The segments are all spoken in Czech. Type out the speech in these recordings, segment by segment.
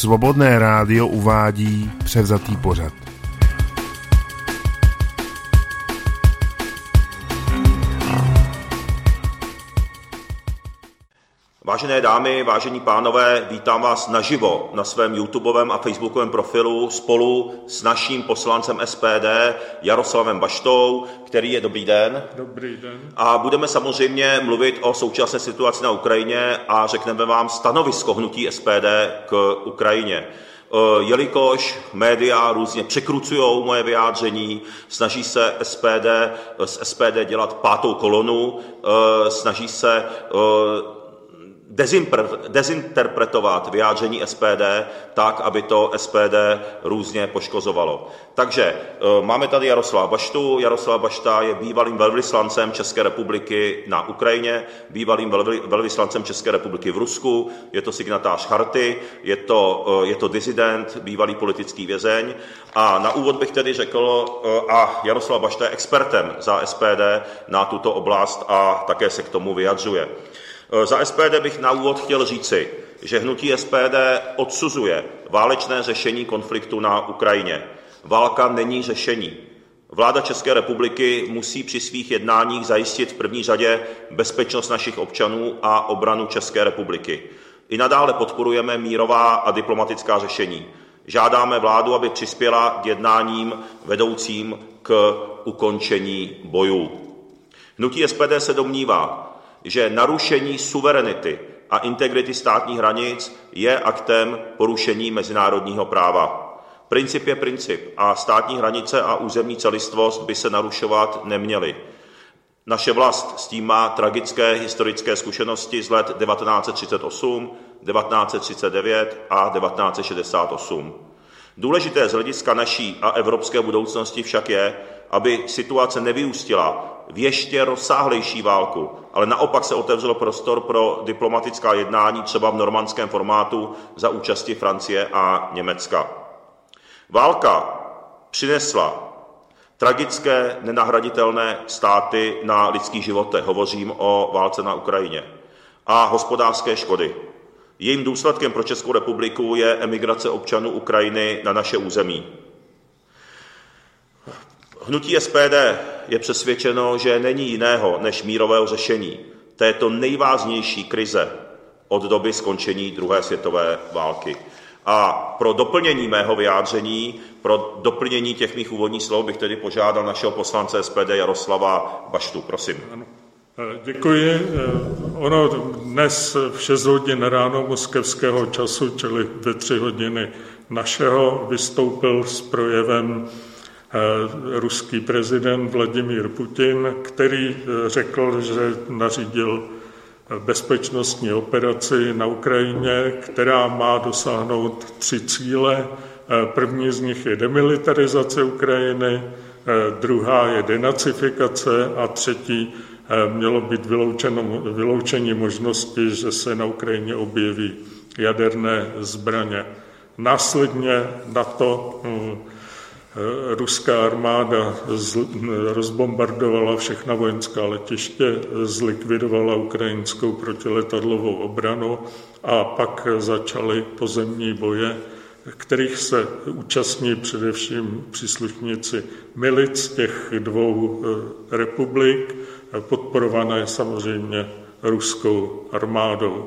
Svobodné rádio uvádí převzatý pořad. Vážené dámy, vážení pánové, vítám vás naživo na svém YouTubeovém a facebookovém profilu spolu s naším poslancem SPD Jaroslavem Baštou, který je dobrý den. Dobrý den. A budeme samozřejmě mluvit o současné situaci na Ukrajině a řekneme vám stanovisko hnutí SPD k Ukrajině. Jelikož média různě překrucují moje vyjádření, snaží se z SPD dělat pátou kolonu, snaží se dezinterpretovat vyjádření SPD tak, aby to SPD různě poškozovalo. Takže máme tady Jaroslava Baštu. Jaroslav Bašta je bývalým velvyslancem České republiky na Ukrajině, bývalým velvyslancem České republiky v Rusku, je to signatář charty, je to disident, bývalý politický vězeň. A na úvod bych tedy řekl, a Jaroslav Bašta je expertem za SPD na tuto oblast a také se k tomu vyjadřuje. Za SPD bych na úvod chtěl říci, že hnutí SPD odsuzuje válečné řešení konfliktu na Ukrajině. Válka není řešení. Vláda České republiky musí při svých jednáních zajistit v první řadě bezpečnost našich občanů a obranu České republiky. I nadále podporujeme mírová a diplomatická řešení. Žádáme vládu, aby přispěla k jednáním vedoucím k ukončení bojů. Hnutí SPD se domnívá, že narušení suverenity a integrity státních hranic je aktem porušení mezinárodního práva. Princip je princip a státní hranice a územní celistvost by se narušovat neměly. Naše vlast s tím má tragické historické zkušenosti z let 1938, 1939 a 1968. Důležité z hlediska naší a evropské budoucnosti však je, aby situace nevyústila v ještě rozsáhlejší válku, ale naopak se otevřel prostor pro diplomatická jednání třeba v normandském formátu za účasti Francie a Německa. Válka přinesla tragické, nenahraditelné ztráty na lidských životech, hovořím o válce na Ukrajině, a hospodářské škody. Jejím důsledkem pro Českou republiku je emigrace občanů Ukrajiny na naše území. Hnutí SPD je přesvědčeno, že není jiného než mírového řešení této nejvážnější krize od doby skončení druhé světové války. A pro doplnění mého vyjádření, pro doplnění těch mých úvodních slov bych tedy požádal našeho poslance SPD Jaroslava Baštu. Prosím. Ano. Děkuji. Ono dnes v 6 hodin ráno moskevského času, čili ve 3 hodiny našeho, vystoupil s projevem ruský prezident Vladimír Putin, který řekl, že nařídil bezpečnostní operaci na Ukrajině, která má dosáhnout 3 cíle. První z nich je demilitarizace Ukrajiny, druhá je denacifikace a třetí mělo být vyloučení možnosti, že se na Ukrajině objeví jaderné zbraně. Následně na to ruská armáda rozbombardovala všechna vojenská letiště, zlikvidovala ukrajinskou protiletadlovou obranu a pak začaly pozemní boje, kterých se účastní především příslušníci milic těch 2 republik, podporované samozřejmě ruskou armádou.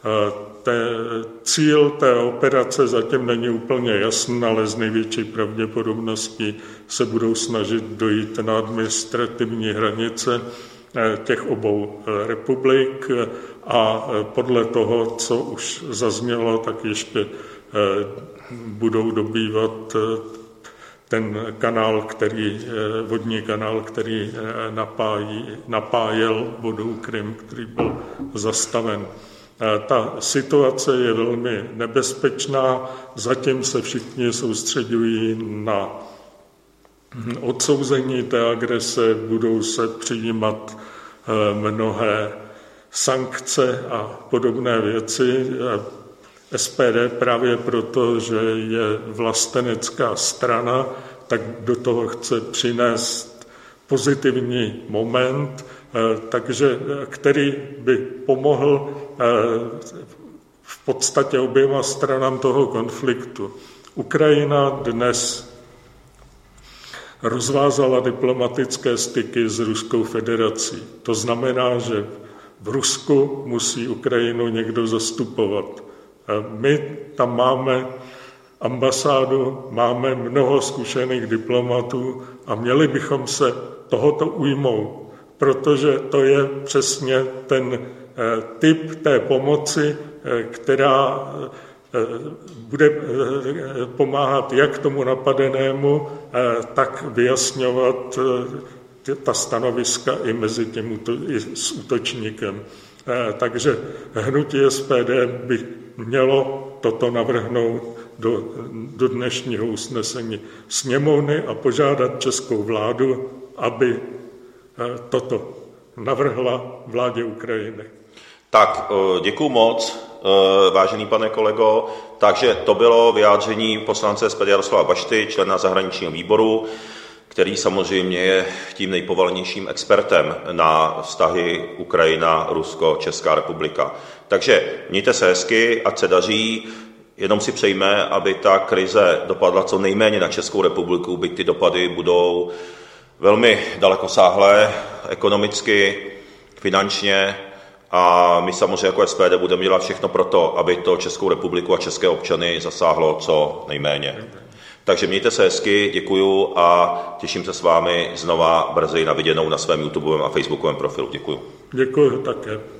Cíl té operace zatím není úplně jasný, ale z největší pravděpodobností se budou snažit dojít na administrativní hranice těch obou republik a podle toho, co už zaznělo, tak ještě budou dobývat ten kanál, vodní kanál, který napájel vodou Krym, který byl zastaven. Ta situace je velmi nebezpečná, zatím se všichni soustředují na odsouzení té agrese, budou se přijímat mnohé sankce a podobné věci. SPD právě proto, že je vlastenecká strana, tak do toho chce přinést pozitivní moment, takže který by pomohl v podstatě oběma stranám toho konfliktu. Ukrajina dnes rozvázala diplomatické styky s Ruskou federací. To znamená, že v Rusku musí Ukrajinu někdo zastupovat. My tam máme ambasádu, máme mnoho zkušených diplomatů a měli bychom se tohoto ujmout, protože to je přesně ten typ té pomoci, která bude pomáhat jak tomu napadenému, tak vyjasňovat ta stanoviska i mezi i s útočníkem. Takže hnutí SPD by mělo toto navrhnout do dnešního usnesení sněmovny a požádat českou vládu, aby toto navrhla vládě Ukrajiny. Tak, děkuju moc, vážený pane kolego. Takže to bylo vyjádření poslance SPD Jaroslava Bašty, člena zahraničního výboru, který samozřejmě je tím nejpovolanějším expertem na vztahy Ukrajina, Rusko, Česká republika. Takže mějte se hezky, ať se daří, jenom si přejme, aby ta krize dopadla co nejméně na Českou republiku, byť ty dopady budou velmi dalekosáhlé, ekonomicky, finančně, a my samozřejmě jako SPD budeme dělat všechno pro to, aby to Českou republiku a české občany zasáhlo co nejméně. Takže mějte se hezky, děkuju a těším se s vámi znova brzy na viděnou na svém YouTubeovém a Facebookovém profilu. Děkuju. Děkuju také.